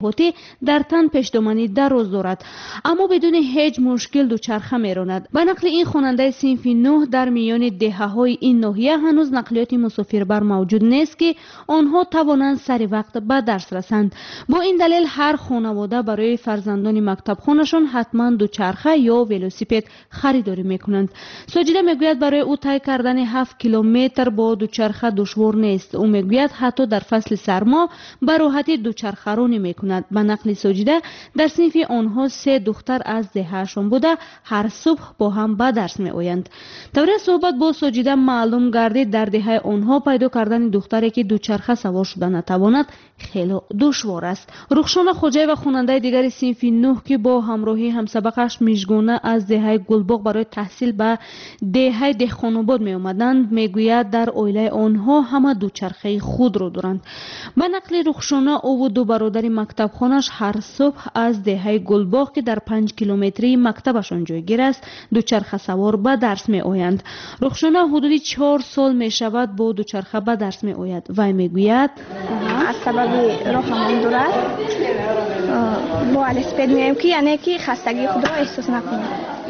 هوتی در تن پیشدامنی دراز دارد اما بدون هیچ مشکل دوچرخه میراند. به نقل این خواننده صنف 9 در میان دهه‌های این ناحیه هنوز نقلیات مسافربر موجود نیست که آنها توانند سر وقت به درس رسند. با این دلیل هر خانواده برای فرزندان مکتب خونشان حتما دوچرخه یا ولوسیپد خریداری میکنند. ساجده میگوید برای او طی کردن 7 کیلومتر با دوچرخه دشوار نیست. او میگوید حتی در فصل سرما به راحتی دوچرخه رانی میکند. به نقل ساجده در صنف آنها 3 دختر از دههشان بوده هر صبح با هم به درس می آیند. طوری صحبت با ساجده معلوم گردید در دهه آنها پیدا کردن دختری که دوچرخه سوار شده نتواند خیلی دشوار است. رخشان خوجای و خواننده دیگر صنف 9 که با همراهی همسبقش میژگونه از دهه گلباغ برای تحصیل به دهه دهخان‌آباد می آمدند میگوید در عائله آنها همه دوچرخه خود را دارند. به نقل رخشان او و 2 برادر مکتب خانش هر صبح از دهه گلباغ که در 5 کیلومتری مکتبشان جایگیر است دوچرخه سوار به درس می آیند. رخشانه حدود 4 سال می شود با دوچرخه به درس می آید. وی می گوید از سبب راهمان دور است با ولسپد می آیم که یعنی که خستگی خود را احساس نکنیم.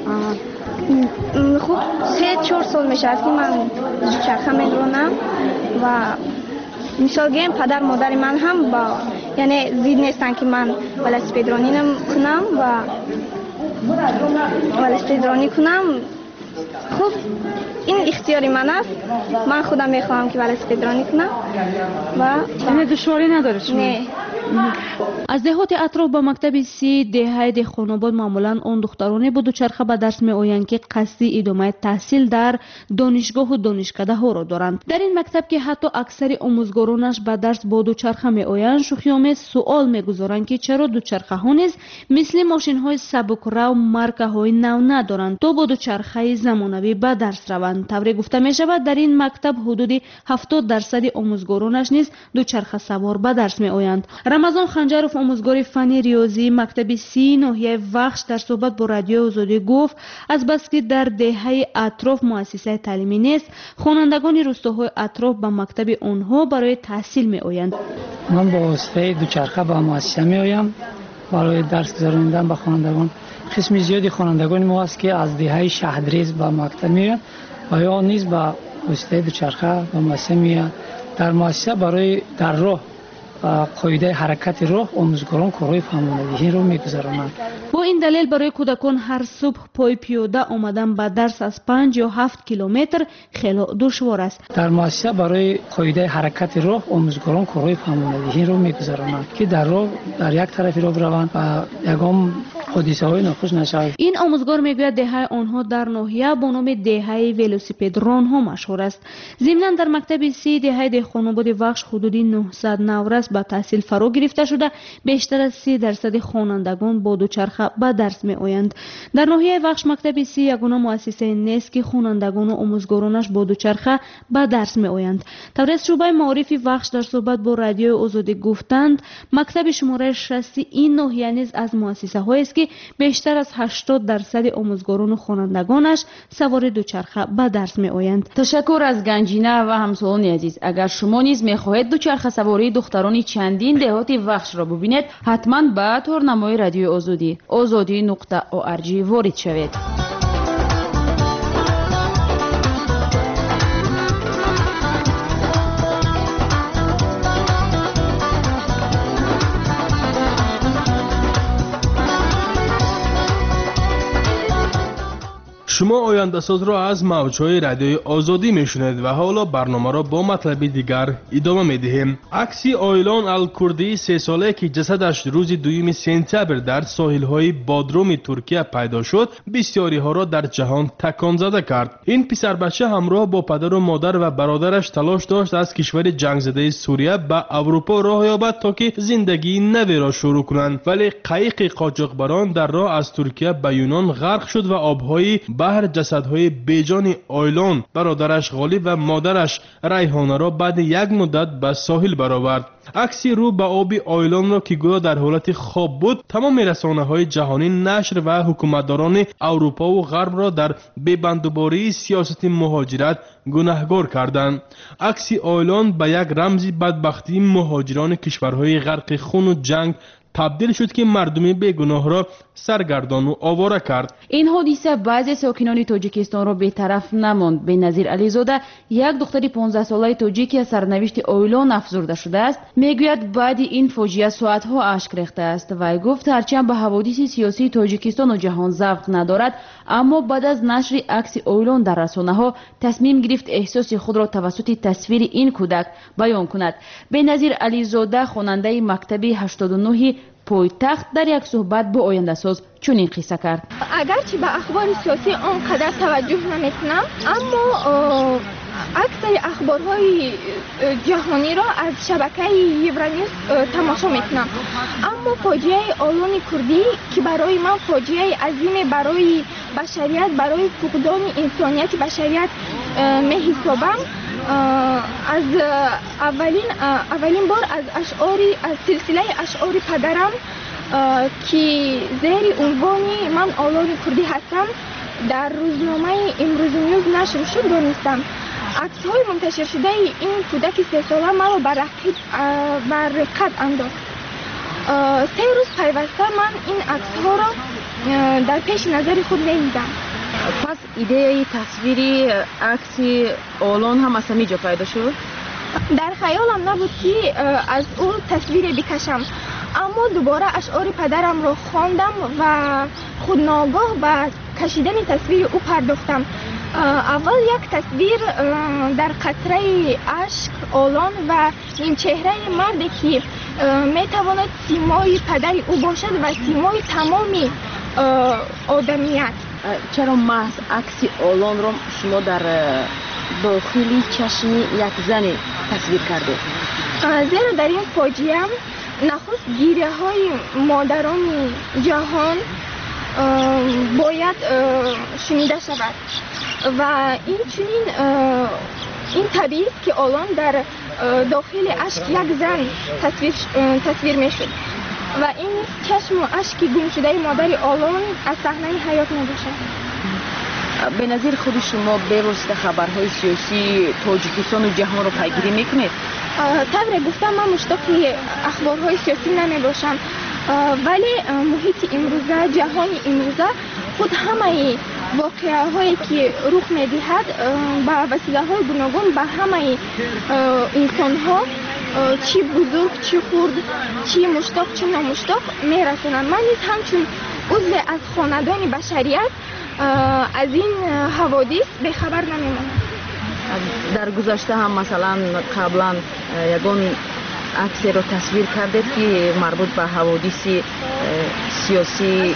خوب 3-4 سال می شود که من دوچرخه می رانم و مثال گیم پدر مادر من هم با یعنی زید نیستن که من ولسپد رانی کنم و ولسپد رانی کنم. خب این اختیاری من است. من خودم میخواهم که ولسپد رانی کنم و یعنی دشواری نداره شما؟ نه. از دهات اطراف به مکتب 3 دهه دهخان‌آباد معمولا آن دخترانه با دوچرخه به درس می آیند که قصدی ادامه تحصیل در دانشگاه و دانشکده ها را دارند. در این مکتب که حتی اکثر آموزگارانش به درس با دوچرخه می آیند شوخی‌آمیز سوال میگذارند که چرا دوچرخه ها نیز مثل ماشین های سبکرو مارکه های نو ندارند تا با دوچرخه زمانوی به درس روند. طوری گفته می شود در این مکتب حدود 70% آموزگارانش نیز دوچرخه سوار به درس می آیند. رمضان خنجرов آموزگار فن ریاضی مکتب 30 ناحیه وخش در صحبت با رادیو آزادی گفت از بس که در دهه اطراف مؤسسه تعلیمی نیست خوانندگان روستاهای اطراف به مکتب آنها برای تحصیل می آیند. من با واسطه دوچرخه به مؤسسه می آیم برای درس گذراندن به خوانندگان. قسم زیادی خوانندگان ما است که از دهه شهردریز به مکتب می آیند و یا نیز به واسطه دوچرخه به مؤسسه می آیند. در مؤسسه برای در راه قاعده حرکت راه آموزگاران کارهای فهماندهی را می‌گذرانند. با این دلیل برای کودکان هر صبح پای پیاده آمدن به درس از 5 یا 7 کیلومتر خیلی دشوار است. در مؤسسه برای قاعده حرکت راه آموزگاران کارهای فهماندهی را می‌گذرانند که در راه در یک طرف را بروند و یگام حادثه‌های ناخوش نشود. این آموزگار میگوید دهه آنها در ناحیه با نام دهه ولوسیپد ران‌ها مشهور است. ضمناً در مکتب 3 دهه دهخان‌آباد وخش حدود 900 نوروز به تحصیل فرا گرفته شده بیشتر از 30% خوانندگان با دوچرخه به درس می آیند. در ناحیه وخش مکتب 3 یگانه مؤسسه نیست که خوانندگان و آموزگارانش با دوچرخه به درس می آیند. طوری شعبه معارف وخش در صحبت با رادیو آزادی گفتند مکتب شماره 60 این ناحیه نیز از مؤسسه هایی است که بیشتر از 80% آموزگاران و خوانندگانش سوار دوچرخه به درس می آیند. تشکر از گنجینه و همسایگان عزیز. اگر شما نیز می خواهید دوچرخه سواری دختران چندین دهات وخش را ببینید حتما به تورنمای رادیو آزادی azadi.org وارد شوید. شما آینده ساز را از موجهای رادیوی آزادی میشنید و حالا برنامه را با مطلب دیگر ادامه میدهیم. عکسی آیلان الکردی 3 ساله که جسدش روز 2 سپتامبر در ساحل‌های بادروم ترکیه پیدا شد بسیاری ها را در جهان تکان زده کرد. این پسر بچه همراه با پدر و مادر و برادرش تلاش داشت از کشور جنگ زده سوریه به اروپا راه یابد تا که زندگی نوی را شروع کنند، ولی قایق قاچاقبران در راه از ترکیه به یونان غرق شد و آبهای بحر جسدهای بیجان آیلان برادرش غالب و مادرش ریحانه را بعد یک مدت به ساحل برآورد. عکسی رو به آب آیلان را که گویا در حالت خواب بود تمام رسانه‌های جهانی نشر و حکومتداران اروپا و غرب را در ببندوباری سیاست مهاجرت گناهکار کردند. عکسی آیلان به یک رمز بدبختی مهاجران کشورهای غرق خون و جنگ تبدیل شد که مردم بیگناه را سرگردان و آواره کرد. این حادثه بعضی ساکنان تاجیکستان را بی‌طرف نماند. بنظیر علیزاده، یک دختر 15 ساله تاجیکی از سرنوشت اویلان افسرده شده است، میگوید بعد این فاجعه ساعتها اشک ریخته است. وی گفت هرچند به حوادث سیاسی تاجیکستان و جهان ذوق ندارد، اما بعد از نشر عکس اویلان در رسانه‌ها تصمیم گرفت احساس خود را توسط تصویر این کودک بیان کند. بنظیر علیزاده، خواننده مکتب 89 پایتخت، در یک صحبت با آینده ساز چنین قصه کرد: اگرچه به اخبار سیاسی آنقدر توجه نمیکنم، اما اکثر اخبارهای جهانی را از شبکه یورانیوز تماشا میکنم. اما فاجعه آلان کردی که برای من فاجعه عظیم برای بشریت، برای فقدان انسانیت بشریت میحسابم. از اولین بار از سلسله اشعار پدرم که زیر عنوانی من آلان کردی هستم در روزنامه امروز نیوز نشر شد دانستم. عکس‌های منتشر شده این کودک 3 ساله مرا بر رقت انداخت. 3 روز پیوسته من این عکس‌ها را در پیش نظر خود می‌دیدم. پس ایده تصویری عکس آلان هم از همینجا پیدا شد؟ در خیالم نبود که از او تصویر بکشم، اما دوباره اشعار پدرم را خواندم و خودناگاه به کشیدن تصویر او پرداختم. اول یک تصویر در قطره اشک آلان و این چهره مردی که میتواند سیمای پدر او باشد و سیمای تمامی آدمیت. چرا محض عکس آلان را شما در داخلی چشم یک زن تصویر کرده؟ زیرا در این فاجعه نخست گریه های مادران جهان باید شنیده شود و این چنین این طبیعی است که آلان در داخل اشک یک زن تصویر می شد و این چشم و اشکی گم شده مادر آلان از صحنه حیات نباشد. به نظر خود شما به واسطه خبرهای سیاسی تاجیکستان و جهان رو پیگیری میکنید؟ طبعا گفتم من مشتاق اخبارهای سیاسی نمی باشم، ولی محیط امروزه، جهان امروزه خود همه واقعه هایی که رخ میدهد با وسیله های گوناگون به همه انسان ها، چی بزرگ چی خرد، چی مشتاق چی نامشتاق میرسونند. من نیز همچون عضو از خاندان بشریت از این حوادث به خبر نمیمانم. در گذشته هم مثلا قبلا یگان عکسی رو تصویر کردید که مربوط به حوادث سیاسی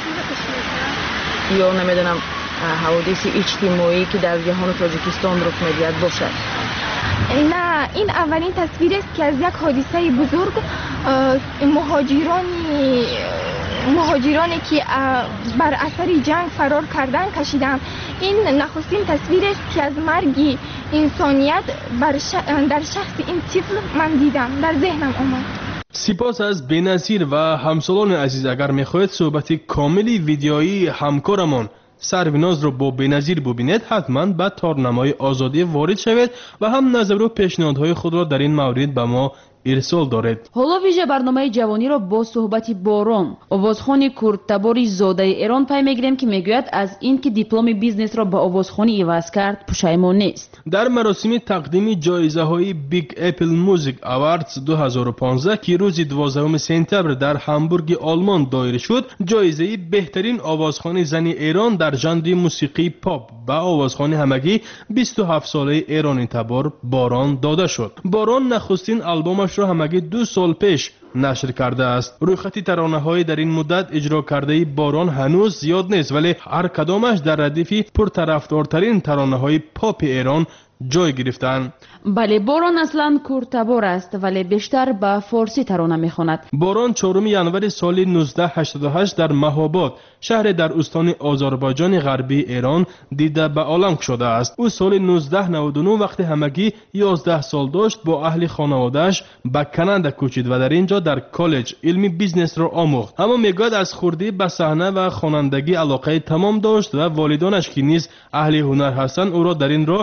یا نمیدونم حوادث اجتماعی که در جهان تاجیکستان رخ میدهد باشد؟ نه، این اولین تصویر است که از یک حادثه بزرگ مهاجرانی که بر اثر جنگ فرار کردن کشیدم. این نخستین تصویر است که از مرگ انسانیت در شخص این طفل من دیدم، در ذهنم آمد. سپاس از بنظیر و همسالان عزیز. اگر میخواهید صحبت کاملی ویدیویی همکارمان سرویناز رو با بنظیر ببینید، حتما به تارنمای آزادی وارد شوید و هم نظر و پیشنهادهای خود را در این مورد به ما ارسال دارید. حالا ویژه برنامه جوانی را با صحبت باران، آوازخوان کردتباری زاده ایران پی میگیریم که میگوید از این که دیپلم بیزنس را به آوازخوانی عوض کرد پشیمان نیست. در مراسم تقدیم جایزه های بیگ اپل موزیک اواردز 2015 که روز 12 سپتامبر در همبورگ آلمان دایر شد، جایزه بهترین آوازخوان زن ایران در ژانر موسیقی پاپ به آوازخوان همگی 27 ساله ایرانی تبار باران داده شد. باران نخستین آلبومش را همگی 2 سال پیش نشر کرده است. رویخط ترانه‌های در این مدت اجرا کرده باران هنوز زیاد نیست، ولی هر کدامش در ردیف پرطرفدارترین ترانه‌های پاپ ایران جای گرفتند. بله، باران اصلا کردتبار است ولی بیشتر به فارسی ترانه میخواند. باران 4 ژانویه سال 1988 در مهاباد، شهر در استان آذربایجان غربی ایران دیده به عالم شده است. او سال 1999 وقتی همگی 11 سال داشت با اهل خانواده‌اش به کانادا کوچید و در اینجا در کالج علم بیزنس را آموخت. اما میگوید از خردی به صحنه و خوانندگی علاقه تمام داشت و والدانش که نیز اهل هنر هستند او را در این راه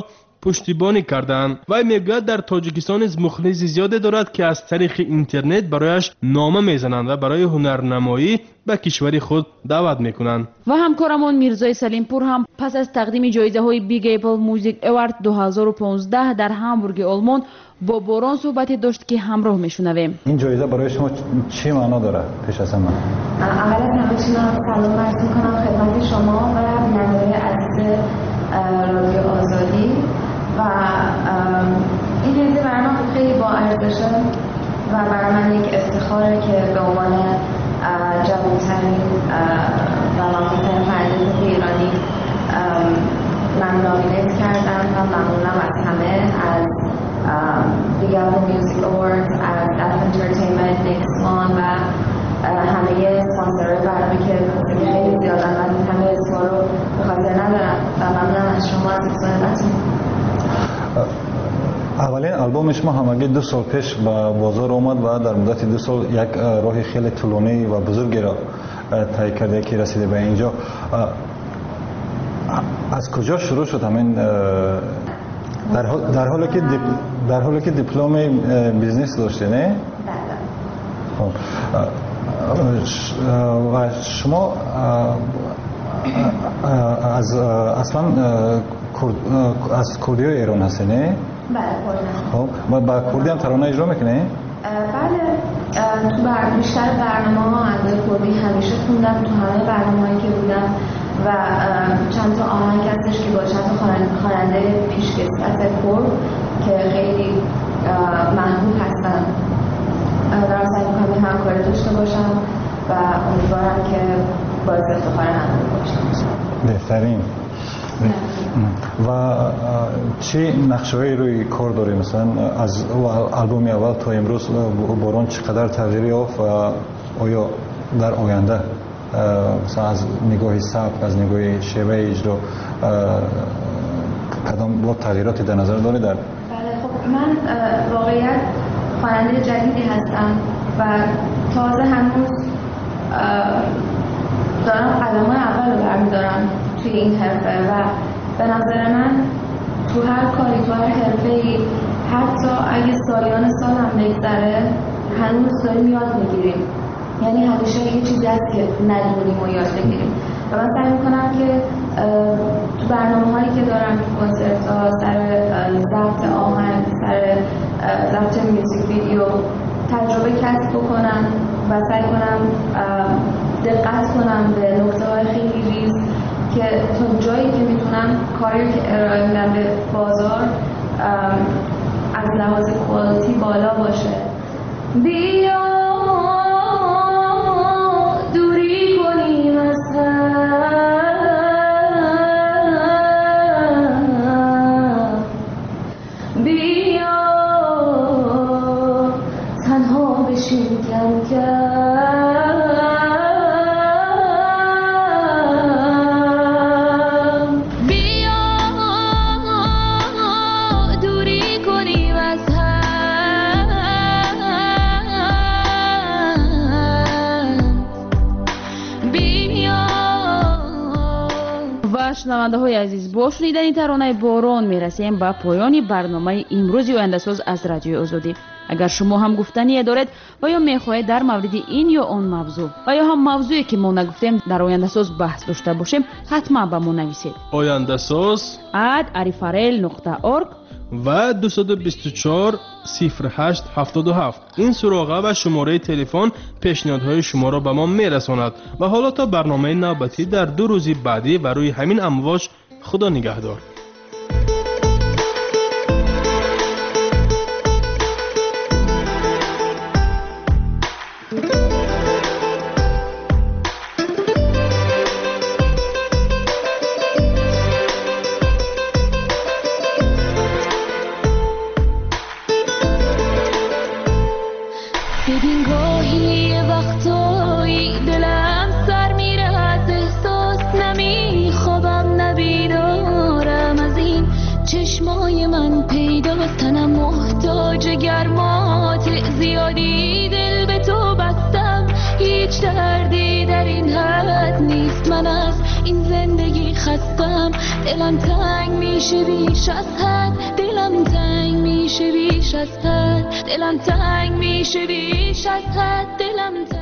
پشتیبانی کردند. و میگوید در تاجیکستان نیز مخلص زیادی دارد که از طریق اینترنت برایش نامه میزنند و برای هنرنمایی به کشور خود دعوت میکنند. و همکارمون میرزای سلیمپور هم پس از تقدیم جایزه های بیگ اپل موزیک اوارد 2015 در هامبورگ آلمان با باران صحبتی داشت که همراه میشنویم. این جایزه برای شما چی معنا داره پیش از همه؟ اولا همه سلام عرض میکنم خدمت شما و بینندگان عزیز رادیو آزادی و این جایزه برای من خیلی با ارزشه و برای من یک افتخاره که به عنوان جوان‌ترین و موفق‌ترین خواننده ایرانی من نامینیت کردم و ممنونم از همه، از The Apple Music Awards، از F Entertainment، Nick Swan و همه سپانسرهای برنامه که خیلی زیادن. من همه اسما رو به خاطر ندارم و ممنونم از شما از مصاحبتون. اولین آلبوم شما همگی 2 سال پیش به بازار آمد و در مدت 2 سال یک راه خیلی طولانی و بزرگی را طی کرده که رسیده به اینجا. از کجا شروع شد همین در حالی که دیپلم بیزنس داشته نه؟ و شما از اصلا از کردی ایران هستی نه؟ بله خب و با کردی هم ترانه اجرا میکنه؟ بله، تو بیشتر برنامه‌ها از کردی همیشه خوندم، تو همه برنامه‌هایی که بودم و چند تا آهنگ هستش که با چند تا خواننده پیشکسوت کرد که خیلی محبوب هستن. دارم سعی می‌کنم همکاری داشته باشم و امیدوارم که باعث افتخار همه باشم. بهترین. و چه نقشه‌ای روی کار داری؟ مثلا از آلبوم اول تا امروز باران چقدر تغییر یافت و آیا در آینده مثلا از نگاه سبک، از نگاه شیوه اجرا کدام تغییراتی در نظر داری؟ بله خب من واقعیت خواننده جدیدی هستم و تازه هنوز دارم قدم‌های اول رو برمی‌دارم توی این حرفه و به نظر من تو هر کاری، تو هر حرفه‌ای، حتی اگه سالیان سالم بگذره هنوز داریم یاد می‌گیریم. یعنی همیشه یه چیزی هست که ندونیم و یاد بگیریم و من سعی می‌کنم که تو برنامه‌هایی که دارم، تو کنسرت‌ها، سر ضبط آهنگ، سر ضبط میوزیک ویدیو تجربه کسب بکنم و سعی کنم دقت کنم به نکته‌های خیلی ریز که تا جایی که میتونم کاری که ارائه میدم به بازار از لحاظ کوالیتی بالا باشه. بیا دوری کنیم از هم، بیا تنها بشیم کم کم، شنونده های عزیز، با شنیدن این ترانه باران میرسیم به پایان برنامه امروزی آینده ساز از رادیو آزادی. اگر شما هم گفتنی دارید و یا میخواهید در مورد این یا آن موضوع و یا هم موضوعی که ما نگفتیم در آینده ساز بحث داشته باشیم، حتما به ما نویسید. آینده ساز @arifarel.org و 224 0877 این سراغه و شماره تلفن پیشنهادهای شما را به ما میرساند. و حالا تا برنامه نوبتی در 2 روز بعدی و روی همین امواج، خدا نگهدار. ببین گاهی وقتایی دلم سر میره از احساس، نمیخوابم نبیدارم، دیگر این حد نیست. من از این زندگی خستم، دلم تنگ میشه بیش از حد، دلم تنگ میشه بیش از حد، دلم تنگ میشه بیش از حد، دلم تنگ